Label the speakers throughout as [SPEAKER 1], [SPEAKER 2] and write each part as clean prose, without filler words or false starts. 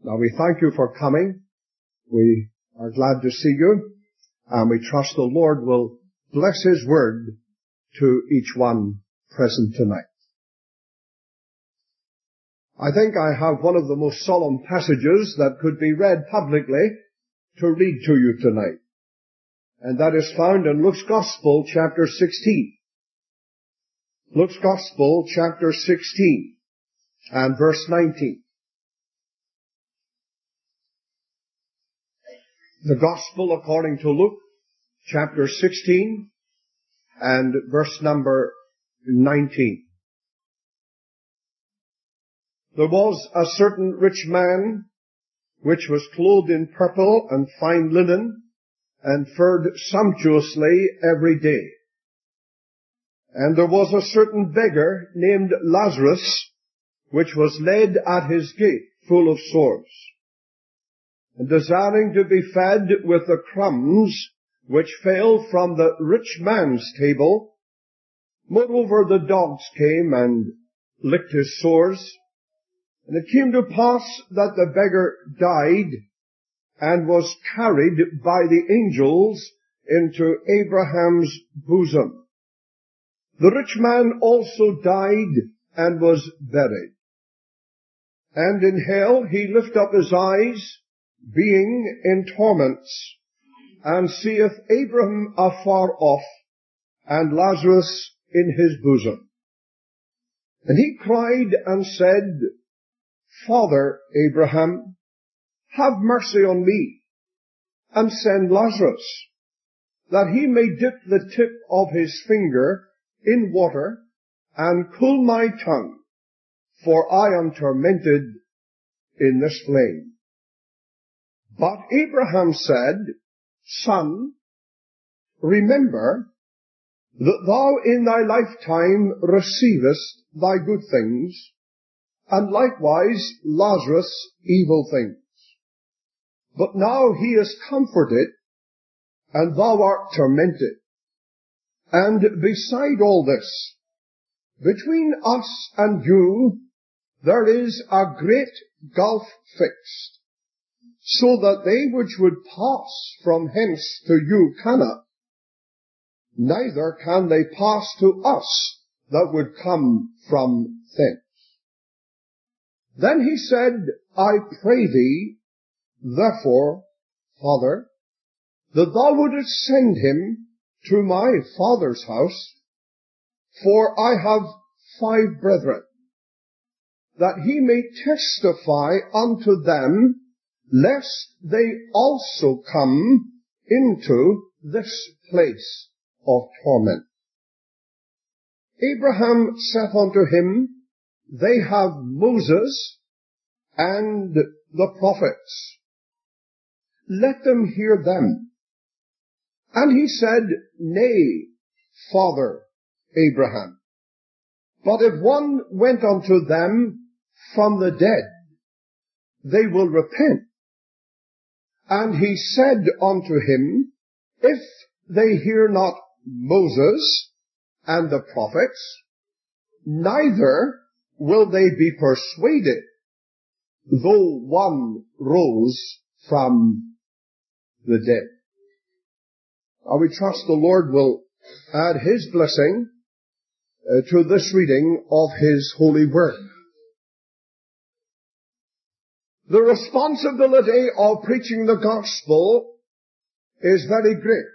[SPEAKER 1] Now we thank you for coming. We are glad to see you, and we trust the Lord will bless His word to each one present tonight. I think I have one of the most solemn passages that could be read publicly to read to you tonight. And that is found in Luke's Gospel, chapter 16. Luke's Gospel, chapter 16, and verse 19. The Gospel according to Luke, chapter 16, and verse number 19. There was a certain rich man, which was clothed in purple and fine linen, and fared sumptuously every day. And there was a certain beggar named Lazarus, which was laid at his gate, full of sores, and desiring to be fed with the crumbs which fell from the rich man's table. Moreover, the dogs came and licked his sores. And it came to pass that the beggar died and was carried by the angels into Abraham's bosom. The rich man also died and was buried. And in hell he lift up his eyes, being in torments, and seeth Abraham afar off, and Lazarus in his bosom. And he cried and said, Father Abraham, have mercy on me, and send Lazarus, that he may dip the tip of his finger in water, and cool my tongue, for I am tormented in this flame. But Abraham said, Son, remember that thou in thy lifetime receivest thy good things, and likewise Lazarus evil things. But now he is comforted, and thou art tormented. And beside all this, between us and you there is a great gulf fixed, so that they which would pass from hence to you cannot, neither can they pass to us that would come from thence. Then he said, I pray thee, therefore, Father, that thou wouldest send him to my father's house, for I have 5 brethren, that he may testify unto them, lest they also come into this place of torment. Abraham saith unto him, They have Moses and the prophets. Let them hear them. And he said, Nay, Father Abraham, but if one went unto them from the dead, they will repent. And he said unto him, If they hear not Moses and the prophets, neither will they be persuaded, though one rose from the dead. We trust the Lord will add His blessing to this reading of His holy word. The responsibility of preaching the gospel is very great,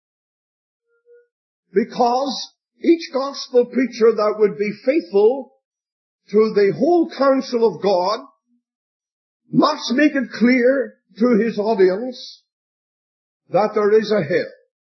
[SPEAKER 1] because each gospel preacher that would be faithful to the whole counsel of God must make it clear to his audience that there is a hell.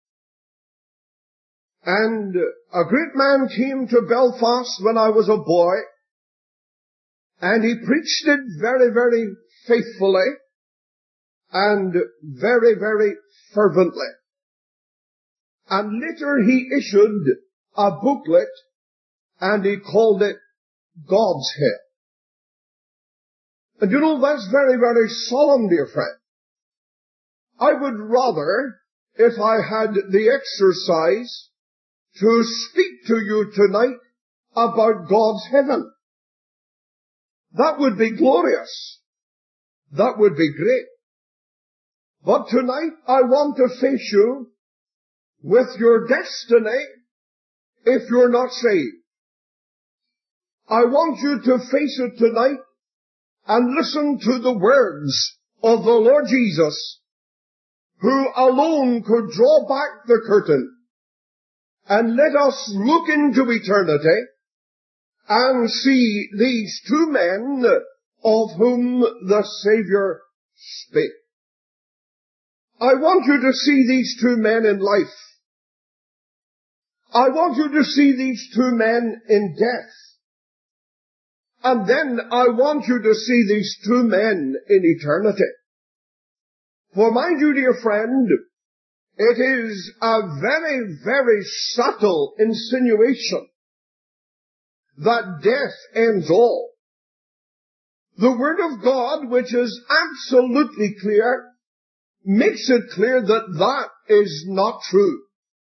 [SPEAKER 1] And a great man came to Belfast when I was a boy, and he preached it very, very faithfully and very, very fervently. And later he issued a booklet, and he called it God's Hell. And you know, that's very, very solemn, dear friend. I would rather, if I had the exercise, to speak to you tonight about God's heaven. That would be glorious. that would be great. But tonight I want to face you with your destiny if you're not saved. I want you to face it tonight and listen to the words of the Lord Jesus, who alone could draw back the curtain and let us look into eternity and see these two men of whom the Savior spake. I want you to see these two men in life. I want you to see these two men in death. And then I want you to see these two men in eternity. For mind you, dear friend, it is a very, very subtle insinuation that death ends all. The Word of God, which is absolutely clear, makes it clear that that is not true.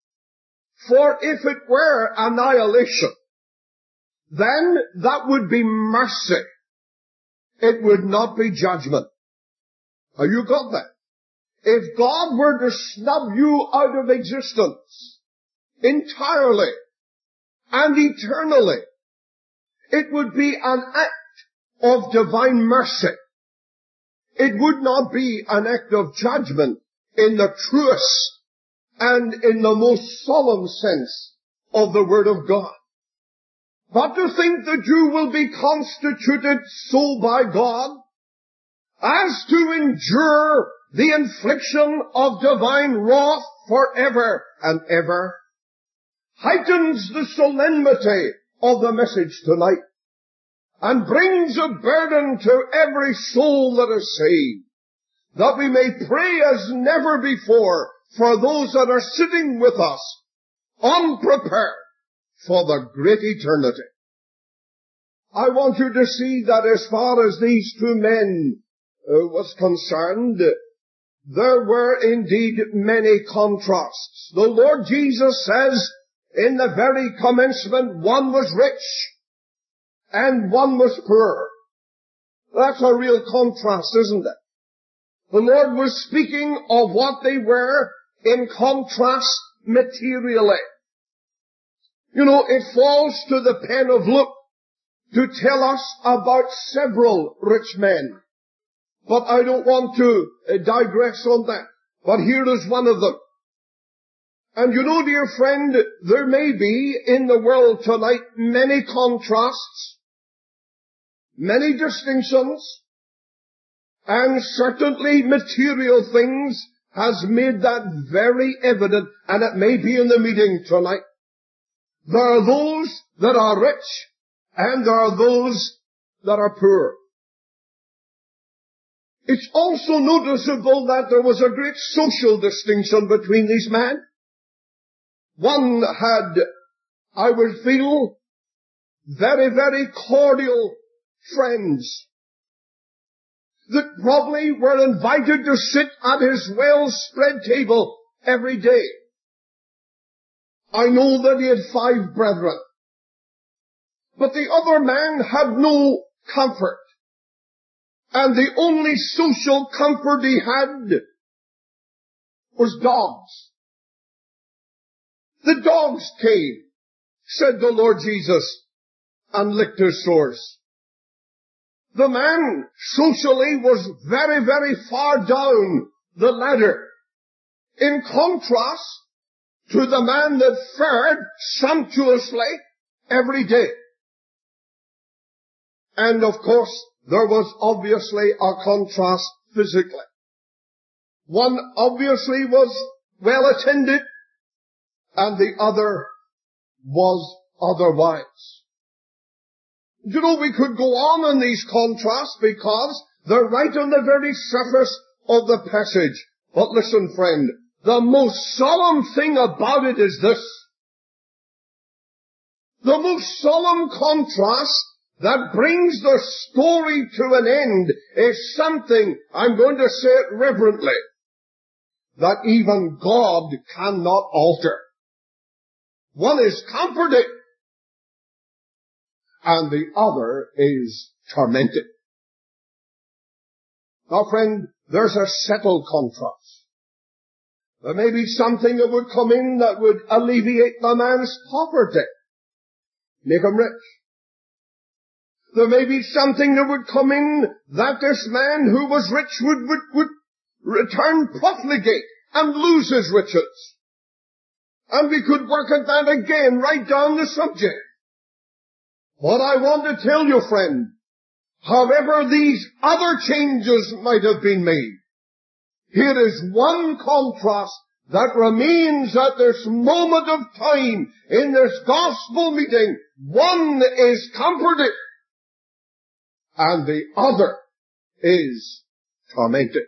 [SPEAKER 1] For if it were annihilation, then that would be mercy. It would not be judgment. Have you got that? If God were to snub you out of existence entirely and eternally, it would be an act of divine mercy. It would not be an act of judgment in the truest and in the most solemn sense of the Word of God. But to think that you will be constituted so by God as to endure the infliction of divine wrath forever and ever heightens the solemnity of the message tonight and brings a burden to every soul that is saved, that we may pray as never before for those that are sitting with us unprepared for the great eternity. I want you to see that as far as these two men was concerned, there were indeed many contrasts. The Lord Jesus says in the very commencement, one was rich and one was poor. That's a real contrast, isn't it? The Lord was speaking of what they were in contrast materially. You know, it falls to the pen of Luke to tell us about several rich men. But I don't want to digress on that. But here is one of them. And you know, dear friend, there may be in the world tonight many contrasts, many distinctions, and certainly material things has made that very evident, and it may be in the meeting tonight. There are those that are rich, and there are those that are poor. It's also noticeable that there was a great social distinction between these men. One had, I would feel, very, very cordial friends that probably were invited to sit at his well-spread table every day. I know that he had 5 brethren. But the other man had no comfort. And the only social comfort he had was dogs. The dogs came, said the Lord Jesus, and licked his sores. The man socially was very, very far down the ladder, in contrast to the man that fared sumptuously every day. And of course, there was obviously a contrast physically. One obviously was well attended, and the other was otherwise. You know, we could go on in these contrasts because they're right on the very surface of the passage. But listen, friend, the most solemn thing about it is this. The most solemn contrast that brings the story to an end is something, I'm going to say it reverently, that even God cannot alter. One is comforted, and the other is tormented. Now friend, there's a settled contrast. There may be something that would come in that would alleviate the man's poverty, make him rich. There may be something that would come in that this man who was rich would return profligate and lose his riches. And we could work at that again right down the subject. What I want to tell you, friend, however these other changes might have been made, here is one contrast that remains at this moment of time in this gospel meeting. One is comforted, and the other is tormented.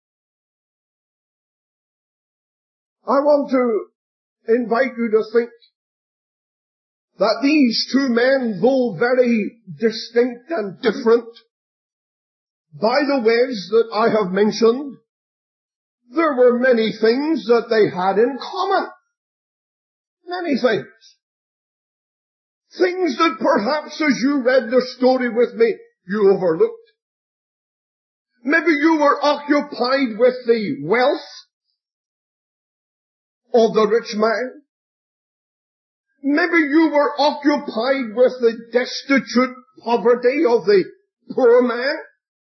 [SPEAKER 1] I want to invite you to think that these two men, though very distinct and different, by the ways that I have mentioned, there were many things that they had in common. Many things. Things that perhaps as you read the story with me, you overlooked. Maybe you were occupied with the wealth of the rich man. Maybe you were occupied with the destitute poverty of the poor man.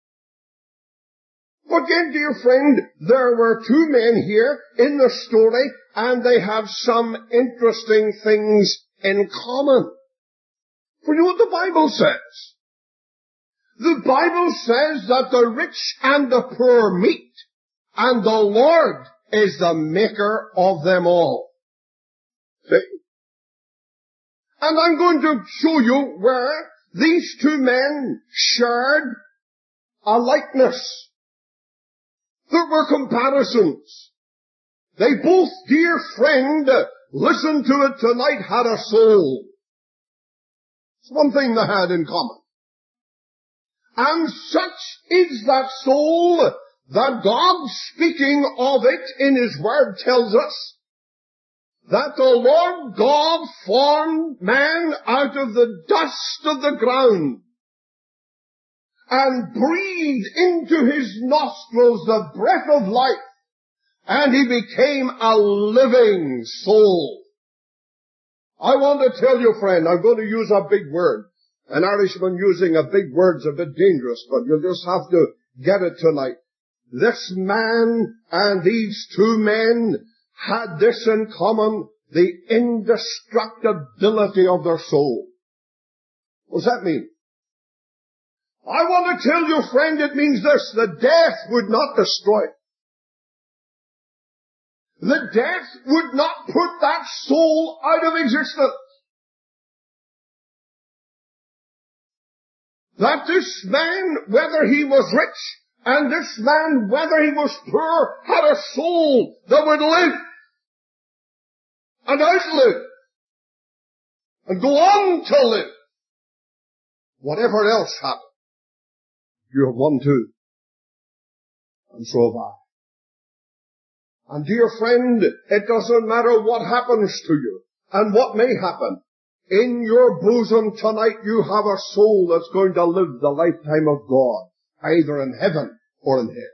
[SPEAKER 1] But yet, dear friend, there were two men here in the story, and they have some interesting things in common. For you know what the Bible says? The Bible says that the rich and the poor meet, and the Lord is the maker of them all. See? And I'm going to show you where these two men shared a likeness. There were comparisons. They both, dear friend, listen to it tonight, had a soul. It's one thing they had in common. And such is that soul that God, speaking of it in His Word, tells us that the Lord God formed man out of the dust of the ground and breathed into his nostrils the breath of life, and he became a living soul. I want to tell you, friend, I'm going to use a big word. An Irishman using a big word's a bit dangerous, but you'll just have to get it tonight. This man and these two men had this in common, the indestructibility of their soul. What does that mean? I want to tell you, friend, it means this: the death would not destroy it. The death would not put that soul out of existence. That this man, whether he was rich, and this man, whether he was poor, had a soul that would live and outlive and go on to live. Whatever else happened, you have one too. And so have I. And dear friend, it doesn't matter what happens to you and what may happen. In your bosom tonight you have a soul that's going to live the lifetime of God, either in heaven or in hell.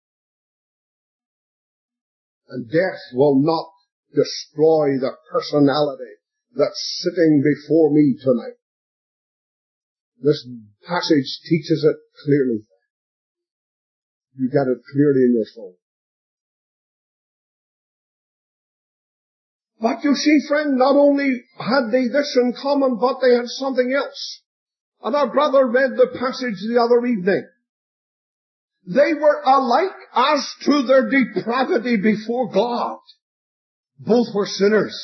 [SPEAKER 1] And death will not destroy the personality that's sitting before me tonight. This passage teaches it clearly. You get it clearly in your soul. But you see, friend, not only had they this in common, but they had something else. And our brother read the passage the other evening. They were alike as to their depravity before God. Both were sinners.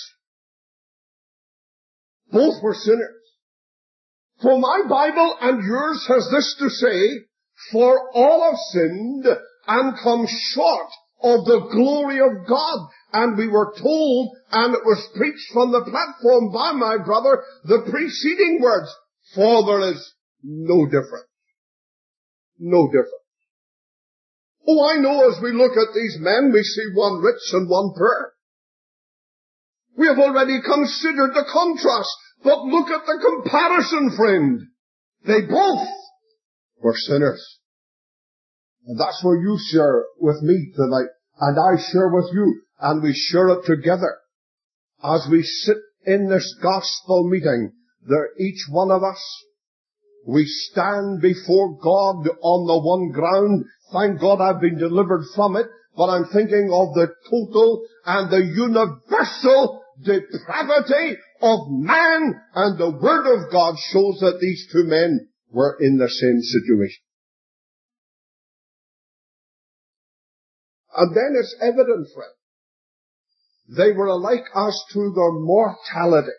[SPEAKER 1] Both were sinners. For my Bible and yours has this to say, for all have sinned and come short of the glory of God. And we were told, and it was preached from the platform by my brother, the preceding words, for there is no difference. No difference. Oh, I know as we look at these men, we see one rich and one poor. We have already considered the contrast, but look at the comparison, friend. They both were sinners. And that's where you share with me tonight, and I share with you, and we share it together. As we sit in this gospel meeting, there, each one of us, we stand before God on the one ground. Thank God I've been delivered from it, but I'm thinking of the total and the universal depravity of man, and the Word of God shows that these two men were in the same situation. And then it's evident, friend, they were alike as to their mortality.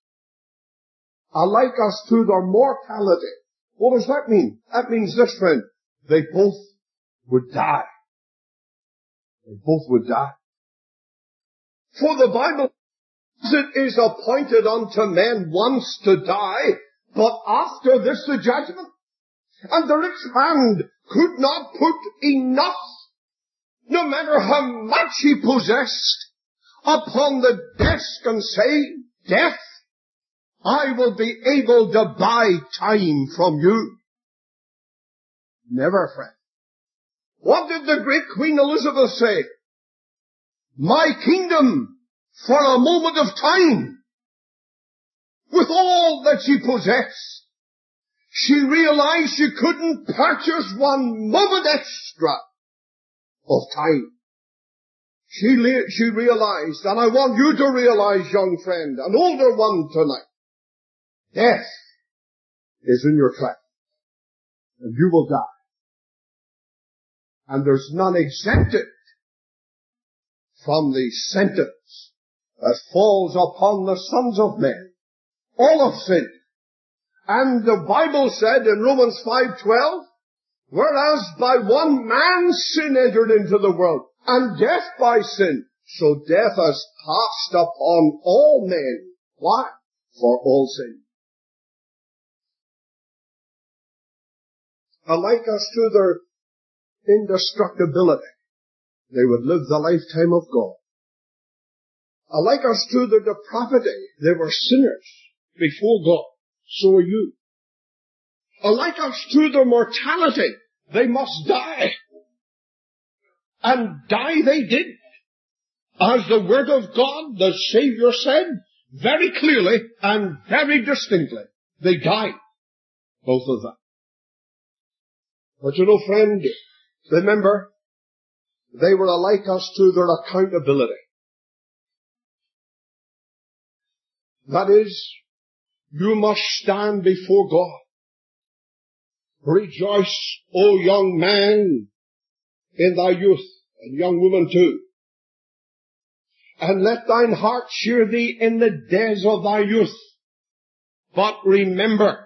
[SPEAKER 1] Alike as to their mortality. What does that mean? That means this, friend, they both would die. They both would die. For the Bible says it is appointed unto men once to die, but after this the judgment. And the rich man could not put enough, no matter how much he possessed, upon the desk and say, Death, I will be able to buy time from you. Never, friend. What did the great Queen Elizabeth say? My kingdom for a moment of time. With all that she possessed, she realized she couldn't purchase one moment extra of time. She realized, and I want you to realize, young friend, an older one tonight, death is in your track, and you will die. And there's none exempted from the sentence that falls upon the sons of men. All have sinned. And the Bible said in Romans 5:12, whereas by one man sin entered into the world, and death by sin, so death has passed upon all men. Why? For all sin. Alike as to their indestructibility, they would live the lifetime of God. Alike as to their depravity, they were sinners before God. So are you. Alike as to their mortality, they must die. And die they did. As the Word of God, the Savior said, very clearly and very distinctly, they died. Both of them. But you know, friend, remember, they were alike as to their accountability. That is, you must stand before God. Rejoice, O young man, in thy youth, and young woman too. And let thine heart cheer thee in the days of thy youth. But remember,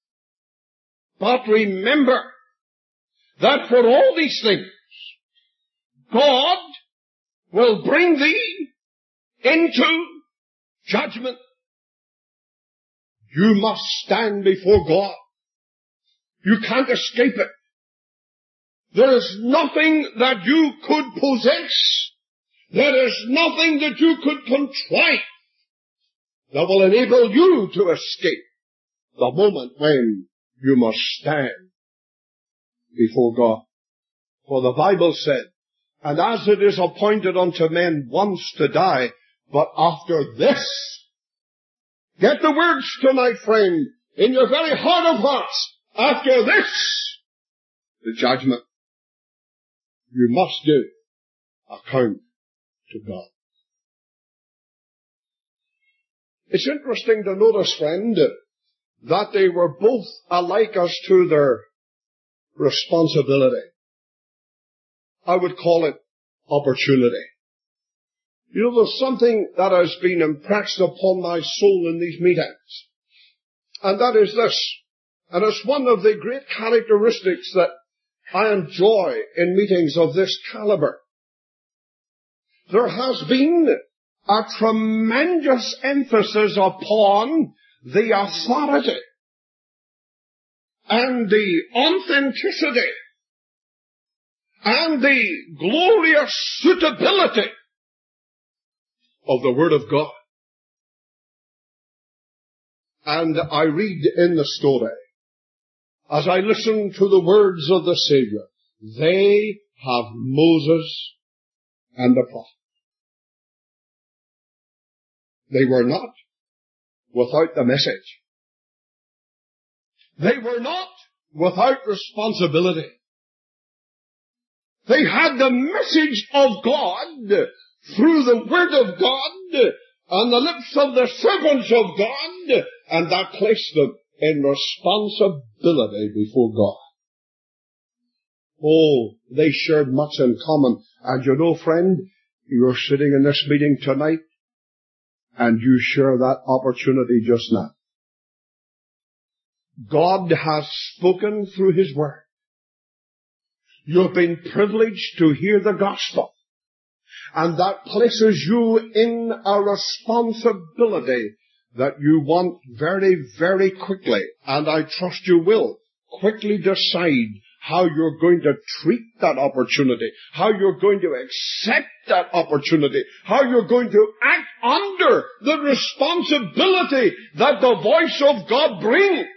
[SPEAKER 1] that for all these things, God will bring thee into judgment. You must stand before God. You can't escape it. There is nothing that you could possess. There is nothing that you could contrive that will enable you to escape the moment when you must stand before God. For the Bible said, and as it is appointed unto men once to die, but after this, get the words tonight, friend, in your very heart of hearts, after this, the judgment. You must give account to God. It's interesting to notice, friend, that they were both alike as to their responsibility. I would call it opportunity. You know, there's something that has been impressed upon my soul in these meetings, and that is this, and it's one of the great characteristics that I enjoy in meetings of this caliber. There has been a tremendous emphasis upon the authority and the authenticity and the glorious suitability of the Word of God. And I read in the story, as I listen to the words of the Savior, They have Moses and the prophet. They were not without the message. They were not without responsibility. They had the message of God through the Word of God on the lips of the servants of God, and that placed them in responsibility before God. Oh, they shared much in common. And you know, friend, you're sitting in this meeting tonight, and you share that opportunity just now. God has spoken through His Word. You've been privileged to hear the gospel. And that places you in a responsibility that you want very, very quickly, and I trust you will, quickly decide how you're going to treat that opportunity, how you're going to accept that opportunity, how you're going to act under the responsibility that the voice of God brings.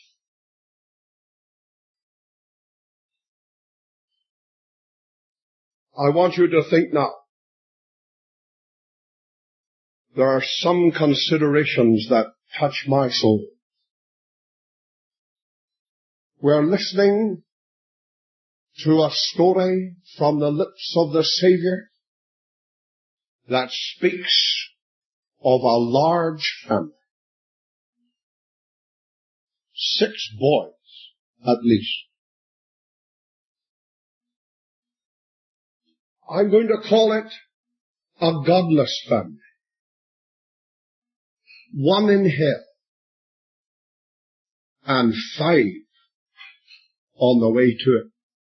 [SPEAKER 1] I want you to think now. There are some considerations that touch my soul. We're listening to a story from the lips of the Savior that speaks of a large family. 6 boys, at least. I'm going to call it a godless family. 1 in hell, and 5 on the way to it.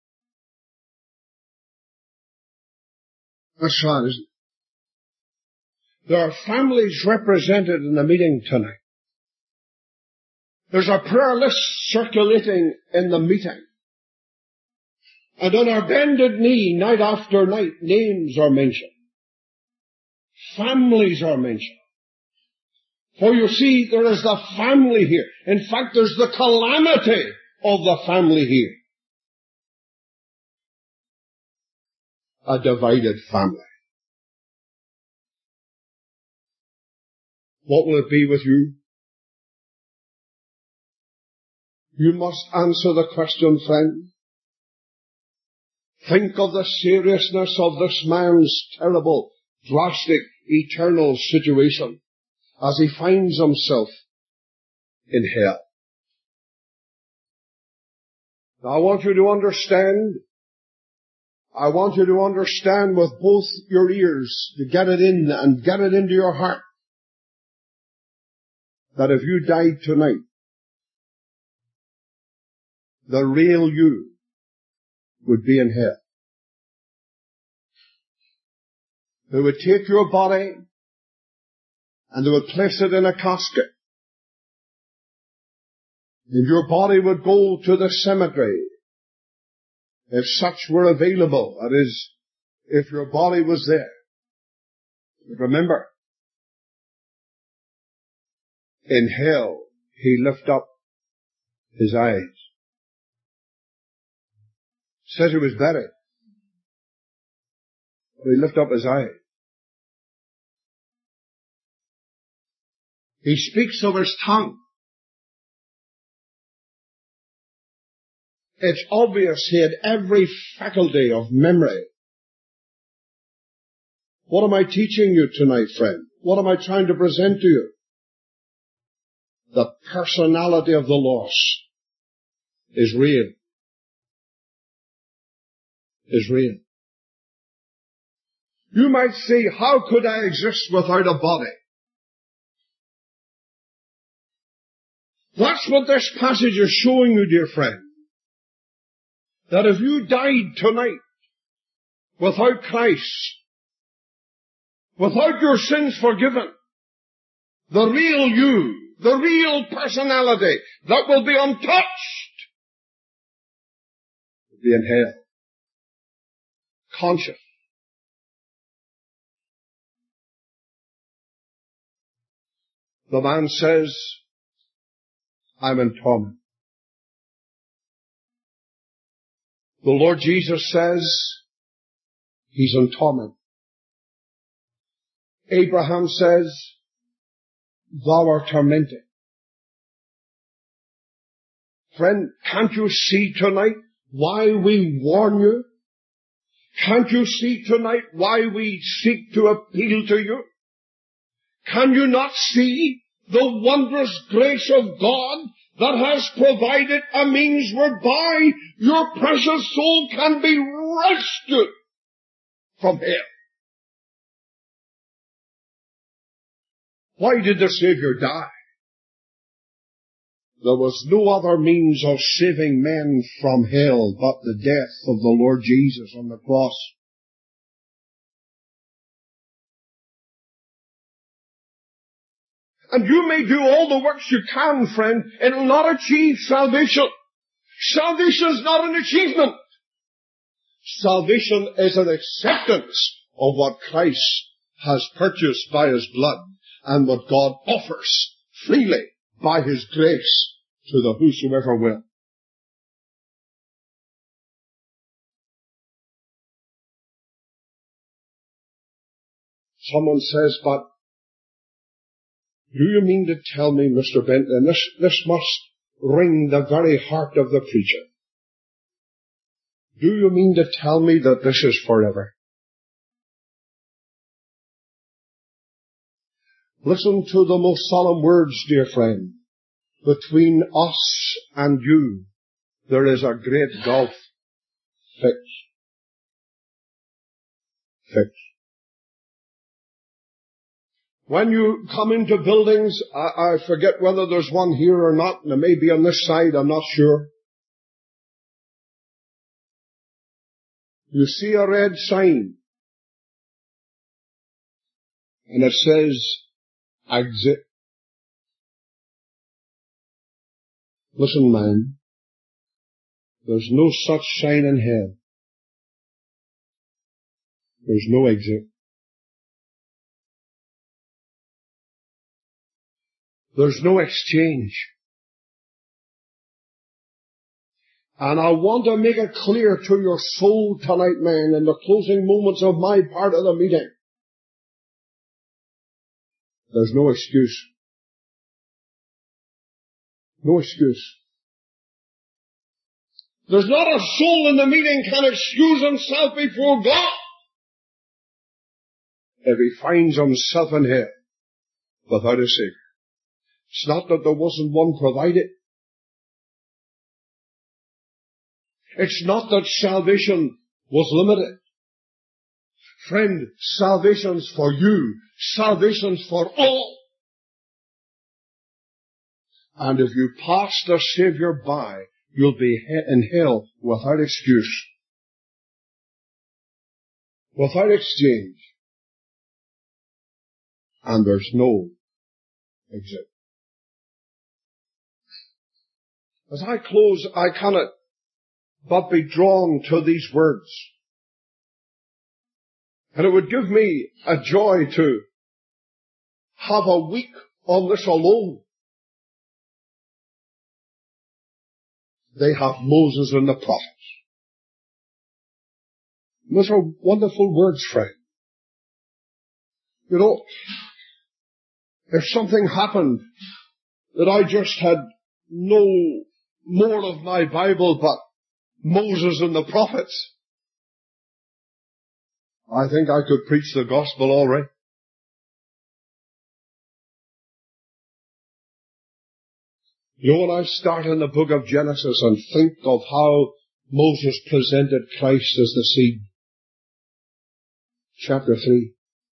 [SPEAKER 1] That's right, isn't it? There are families represented in the meeting tonight. There's a prayer list circulating in the meeting. And on our bended knee, night after night, names are mentioned. Families are mentioned. For you see, there is the family here. In fact, there's the calamity of the family here. A divided family. What will it be with you? You must answer the question, friend. Think of the seriousness of this man's terrible, drastic, eternal situation as he finds himself in hell. Now, I want you to understand with both your ears, to get it in and get it into your heart, that if you died tonight, the real you would be in hell. They would take your body and they would place it in a casket. And your body would go to the cemetery, if such were available. That is, if your body was there. But remember, in hell, he lifted up his eyes. It says he was buried. But he lifted up his eyes. He speaks of his tongue. It's obvious he had every faculty of memory. What am I teaching you tonight, friend? What am I trying to present to you? The personality of the lost is real. Is real. You might say, how could I exist without a body? That's what this passage is showing you, dear friend. That if you died tonight without Christ, without your sins forgiven, the real you, the real personality that will be untouched, will be in hell. Conscious. The man says, I'm in torment. The Lord Jesus says he's in torment. Abraham says, thou art tormented. Friend, can't you see tonight why we warn you? Can't you see tonight why we seek to appeal to you? Can you not see the wondrous grace of God that has provided a means whereby your precious soul can be rescued from hell? Why did the Savior die? There was no other means of saving men from hell but the death of the Lord Jesus on the cross. And you may do all the works you can, friend, it will not achieve salvation. Salvation is not an achievement. Salvation is an acceptance of what Christ has purchased by his blood and what God offers freely by his grace to the whosoever will. Someone says, but do you mean to tell me, Mr. Benton, this must wring the very heart of the preacher? Do you mean to tell me that this is forever? Listen to the most solemn words, dear friend. Between us and you, there is a great gulf fixed. Fixed. When you come into buildings, I forget whether there's one here or not, and it may be on this side, I'm not sure. You see a red sign, and it says, exit. Listen, man, there's no such sign in hell. There's no exit. There's no exchange. And I want to make it clear to your soul tonight, man, in the closing moments of my part of the meeting. There's no excuse. No excuse. There's not a soul in the meeting can excuse himself before God if he finds himself in hell without a Savior. It's not that there wasn't one provided. It's not that salvation was limited. Friend, salvation's for you. Salvation's for all. And if you pass the Savior by, you'll be in hell without excuse. Without exchange. And there's no exit. As I close, I cannot but be drawn to these words. And it would give me a joy to have a week on this alone. They have Moses and the prophets. And those are wonderful words, friend. You know, if something happened that I just had no more of my Bible but Moses and the prophets, I think I could preach the gospel all right. You know, when I start in the book of Genesis and think of how Moses presented Christ as the seed, chapter 3,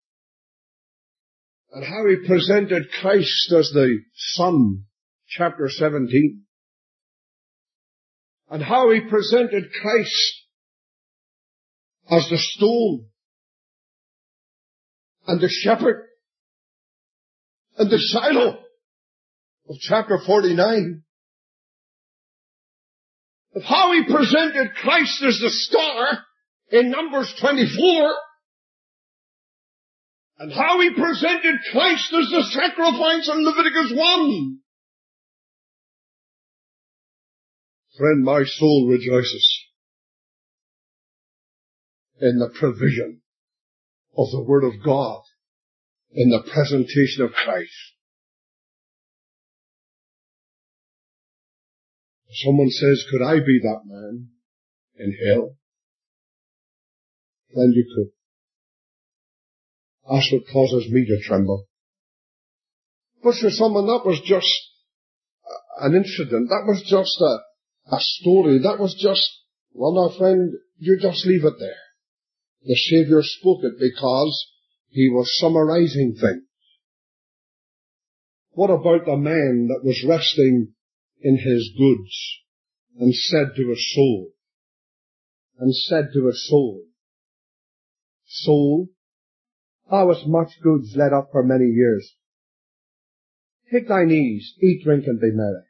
[SPEAKER 1] and how he presented Christ as the Son, chapter 17, and how he presented Christ as the stone, and the shepherd, and the Shiloh of chapter 49, of how he presented Christ as the star in Numbers 24, and how he presented Christ as the sacrifice in Leviticus 1. Friend, my soul rejoices. in the provision of the Word of God, in the presentation of Christ. Someone says, could I be that man in hell? Then you could. That's what causes me to tremble. But for someone, that was just an incident. That was just a story. That was just, well now friend, you just leave it there. The Saviour spoke it because He was summarizing things. What about the man that was resting in his goods and said to his soul, soul, thou hast much goods laid up for many years. Take thine ease, eat, drink, and be merry.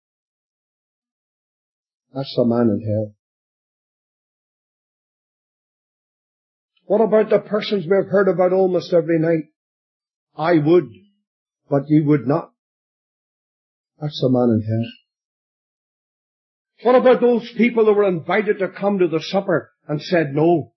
[SPEAKER 1] That's the man in hell. What about the persons we have heard about almost every night? I would, but ye would not. That's the man in hell. What about those people who were invited to come to the supper and said no?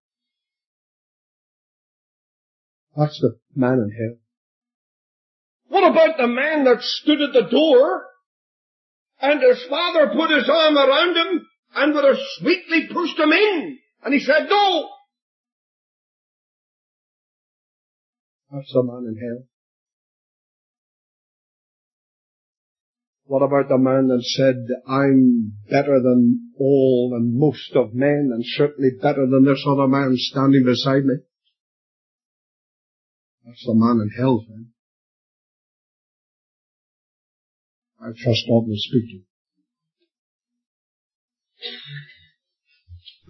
[SPEAKER 1] That's the man in hell. What about the man that stood at the door and his father put his arm around him and would have sweetly pushed him in and he said no? That's the man in hell. What about the man that said, I'm better than all and most of men and certainly better than this other man standing beside me? That's the man in hell, friend. I trust God will speak to you.